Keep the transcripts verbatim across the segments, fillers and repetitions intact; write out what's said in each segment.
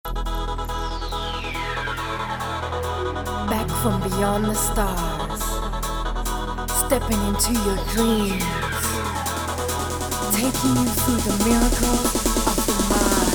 Back from beyond the stars, stepping into your dreams, taking you through the miracles of the mind.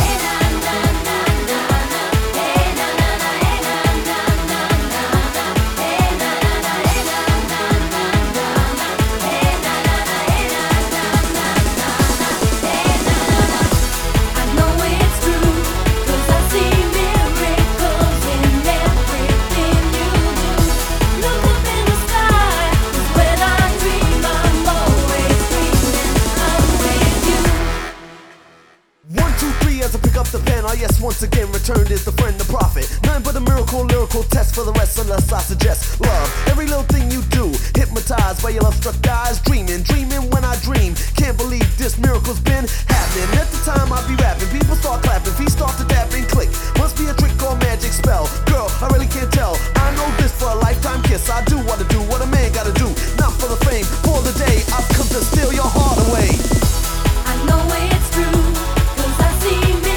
Yes, once again returned is the friend, the prophet. None but a miracle, lyrical test for the rest, unless I suggest love. Every little thing you do, hypnotized by your love-struck eyes. Dreaming, dreaming when I dream. Can't believe this miracle's been happening. At the time I be rapping, people start clapping, feet start to dab and click. Must be a trick or a magic spell. Girl, I really can't tell. I know this for a lifetime kiss. I do what I do, what a man gotta do. Not for the fame, for the day I've come to steal your heart away. I know it's true, cause I see miracles.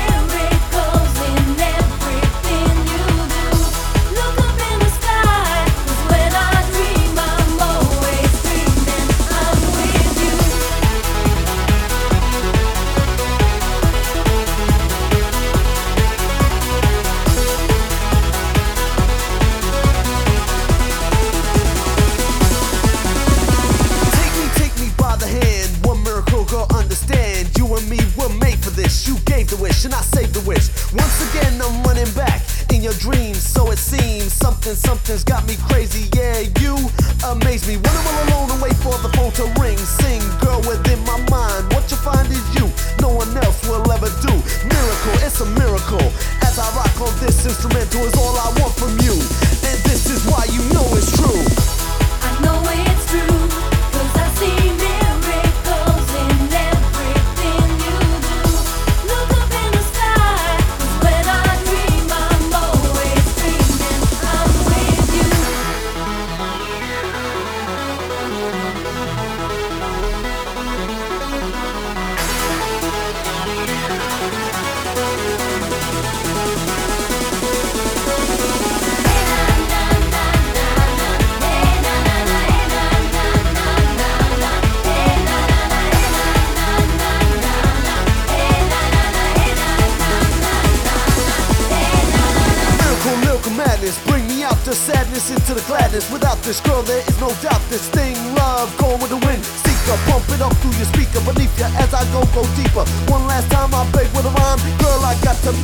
You gave the wish and I saved the wish. Once again I'm running back in your dreams, so it seems. Something, something's got me crazy, yeah, you amaze me. When I'm all alone and wait for the phone to ring, sing, girl, within my mind, what you find is you, no one else will ever do. Miracle, it's a miracle. As I rock on this instrumental is all I want from you, and this is why you know it's true. I know it's true, cause I see miracles in everything you do. Look up in the sky, cause when I dream I'm always dreaming I'm with you. Bring me out the sadness into the gladness. Without this girl there is no doubt this thing, love, going with the wind. Seeker, pump it up through your speaker beneath you as I go, go deeper. One last time I beg with a rhyme, girl, I got to